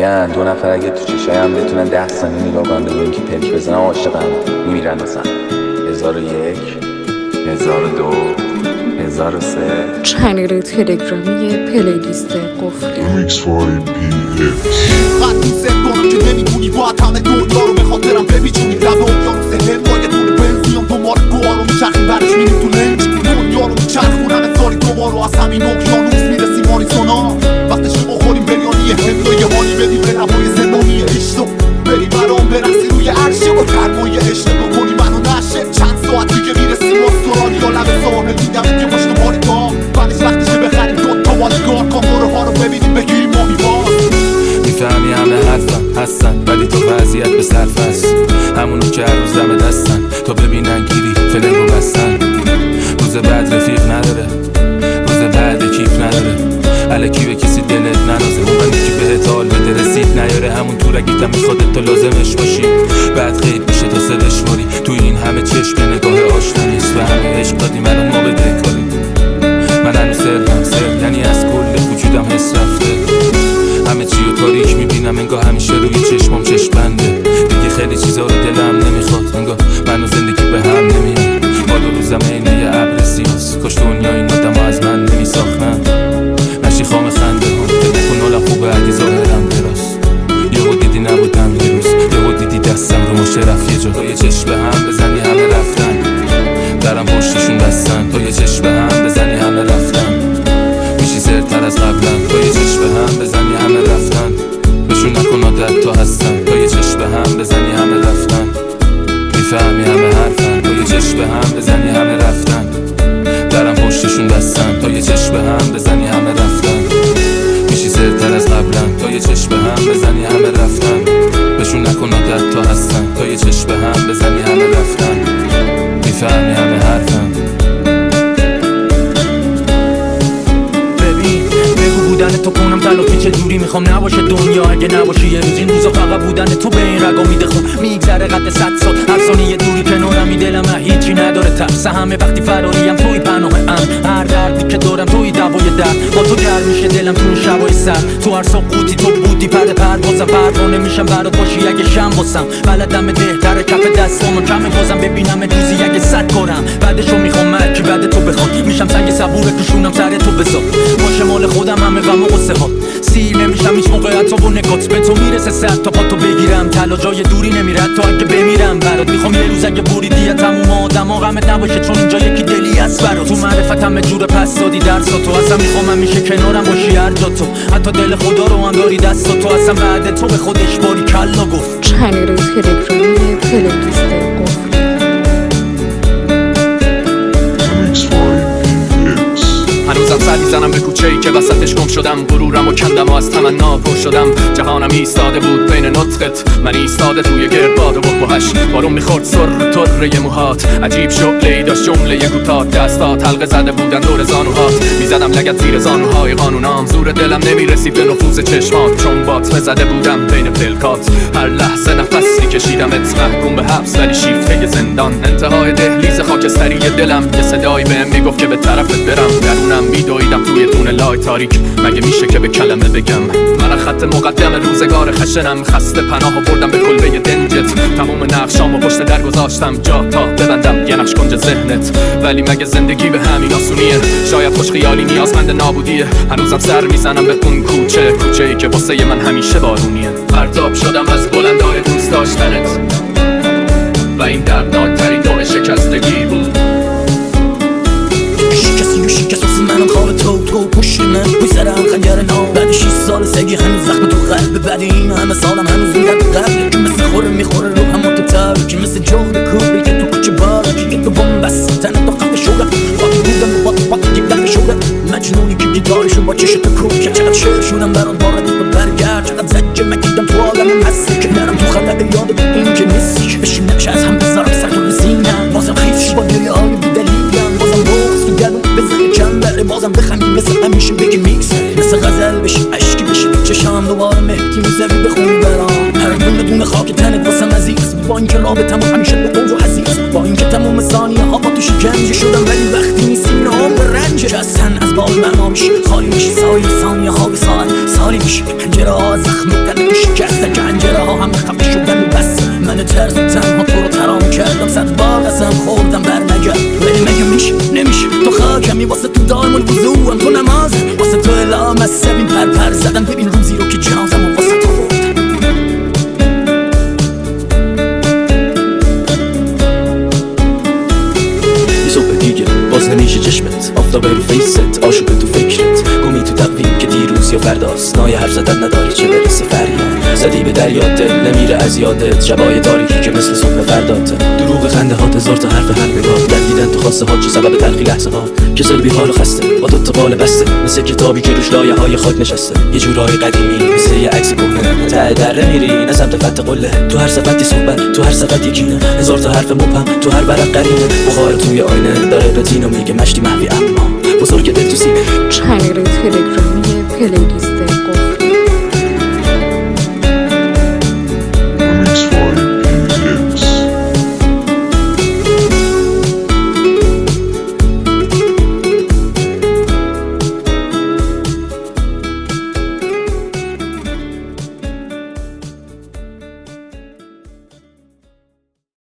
میگن 2 نفر اگه تو چشای هم بتونن 10 ثانیه نگاه کنن بدون که پلک بزنن عاشقن میمیرن. مثلا 1001 1002 1003 چنل تلگرامی پلیلیست قفلی قد دوست دارم که نمیدونی باید همه دنیا رو به خاطرم بپیچونی لب اقیانوس هند با یه دونه بنزیان دوباره گوها رو میچرخیم برش میریم تو لنج دنیا رو میچرخون همه سالی دوباره از همین اقیانوس میرسیم آریزونا وقتش رو بخوریم بریانی هند و یه حالی بدیم به نبای زندانی عشق بریم برام برسی روی عرشه با ترمای عشق بکنی منو نشه چند ساعت دیگه میرسیم استرالیا لب ساحل دیدم که پشت ماری تا بعدش وقتشه بخریم 2 تا والگار کاموره ها رو ببینیم بگیریم ماهی باز. میفهمی همه حرفم هستن ولی تو وضعیت به صرف است همونو که هر روز دم دستن تا ببینن گیری فلنگو بستن. روز بعد رفیق نداره روز بعد کیف نداره الکی به کسی دلت ننازه اون که بهت حال بده رسید نیاره همون تو رگیتم میخواد تو لازمش باشی بعد خیلی میشه تا سدش ماری تو این همه چشم نگاه آشنا نیست و همه عشق دادیم الان ما بده کاری من هنو سر یعنی از کل وجودم حس رفته همه چی رو تاریک میبینم انگار همیشه روی چشمام چشم بنده دیگه خیلی چیزا رو دلم نمیخواد انگار منو زندگی به هم نمیاد بالا روزم اینه یه ابر سیاس کاش دنیا این آدم از من نمیساختن نشی خام خنده ها تلفن حالا خوبه اگه ظاهرم دراست یهو دیدی نبودم یه روز یهو دیدی دستم رو مشه رفت یه جا تا یه چشم به هم بزنی همه رفتن درم پشتشون بستن تا یه چشم به هم بزنی همه رفتن میشی سرتر از قبلم تا یه چشم به هم بزنی همه رفتن بهشون نکن عادت تا هستن تا یه چشم به هم بزنی همه رفتن میفهمی همه حرفن تا یه چشم به هم بزنی همه رفتن درم پشتشون بستن تا یه چشم به هم بزنی همه رفتن میشی سرتر از قبلم تا یه چشم به هم بزنی همه رفتن بهشون نکن عادت تا هستن تا یه چشم به هم بزنی همه رفتن میفهمی همه حرفن. بودن تو کنم تلافی چه جوری میخوام نباشه دنیا اگه نباشه یه روز این روزا فقط بودن تو به این رگا میده خون میگذره قد 100 سال هر ثانیه دوری کنارم دلم هیچی نداره ترس همه وقتی فراریم توی پناهم هر دردی که دارم توی دوای درد با تو گرم میشه دلم تو این شبای سر تو هر ساقوتی تو بودی پروازم پروانه میشم برات باشی اگه شم واسم بلدم بهتره کف دستامو کمه بازم ببینم روزی اگه 100 کنم بعدشو میخوام مرکی بعد تو بخواد میشم سنگ صبور کشونم سر تو بذار باشه مال خودم همه غم و غصه ها سیر نمیشم هیچ موقع حتی با نگات به تو میرسه 100 تا پاتو بگیرم تلا جای دوری نمیره تا اگه بمیرم برات میخوام یه روز اگه بریدی تموم آدما غمت نباشه چون اینجا یکی دلی است برات تو معرفتم جور پس دادی درسا تو اصلا میخوام همیشه کنارم باشی هر جا تو حتی دل خدا رو هم داری دستا تو اصلا بعد تو به خودش باری کلا گفت. چنل تلگرامی پلیلیست قفلی هنوزم سر میزنم به کوچه‌ای که وسطش گم شدم غرورم و کندم و از تمنا پر شدم جهانم ایستاده بود بین نطقت من ایستاده توی گردباد و بخبهش بارون میخورد سر طره موهات عجیب شغله‌ای داشت جمله کوتاه دستات حلقه زده بودن دور زانوهات میزدم لگد زیر زانوهای قانونام زور دلم نمیرسید به نفوذ چشمات چون باطمه زده بودم بین پلکات هر لحظه نفسی کشیدمت محکوم به حبس ولی شیفته زندان انتهای دهلیز خاکستری دلم یه صدایی بهم میگفت که به طرفت برم درونم میدویدم توی تونل‌های تاریک مگه میشه که به کلمه بگم من خط مقدم روزگار خشنم خسته پناه بردم به کلبه دنجت تمام نقشامو پشت در گذاشتم جا تا ببندم یه نقش کنج ذهنت ولی مگه زندگی به همین آسونیه شاید خوش خیالی نیازمند نابودیه هنوزم سر میزنم به اون کوچه‌ای که واسه من همیشه بارونیه پرتاب شدم از بلندای دوست داشتنت و این دردناکترین نوع شکستگی بود منم خواب تو پشت من پوی سرم خنجر نام بعد 6 سال سگی هنوز زخم تو قلب بعد این همه سالم هنوز میگرد تو قلب که مثل خوره میخوره رو همون تو تر که مثل جغد کوبی که تو کوچه بارا که تو بومبست تنه تو خفه شوره خاطی بودم و باتی که دفع شوره مجنونی که گیتارشو با چشت کوب که چقدر شعر شدم برات بارد تو برگرد چقدر زجه مکیدم تو آدمم هستی که نرم تو خلق یاد این که نیستی بشین نقش از هم بذارم سر تو بزینم بازم خیزش با دیری آلی بیدلیگم بازم بغز تو گلوم بزنی چند بازم بخندی مثل همیشه بگی میکس مثل غزل بشی عشقی بشی تو چشام دوباره مهدی موسوی بخونی برام هر دونه خاک تنت واسم عزیز با اینکه رابطم همیشه به اوج و حسیس با اینکه تمام ثانیه ها با تو شکنجه شدم ولی وقتی نیستی نام به رنج که از تن از بال من میشی خالی میشی سایه ثانیه ها به ساعت سالی میشی پنجره ها زخم تنه فرداست نای حرف زدن نداری چه برسه فریاد زدی به دریا دل نمیره از یادت شبای تاریکی که مثل صبح فردات دروغ خنده هات هزار تا حرف هر نگاه گردیدن تو خواسته هات چه سبب تلخی لحظه ها کسل بیحال و خسته با دوتا بال بسته مثل کتابی که روش لایه های خاک نشسته یه جورای قدیمی مثل یه عکس کهنه ته دره میری نه سمت فتح قله تو هر صفتی صحبت تو هر صفت یکینه هزار تا حرف مبهم تو هر ورق قرینه بخار توی آینه داره رتینو میگه مشتی محوی اما بزرگ دل تو سینه کانال تلگرامی پلیلیست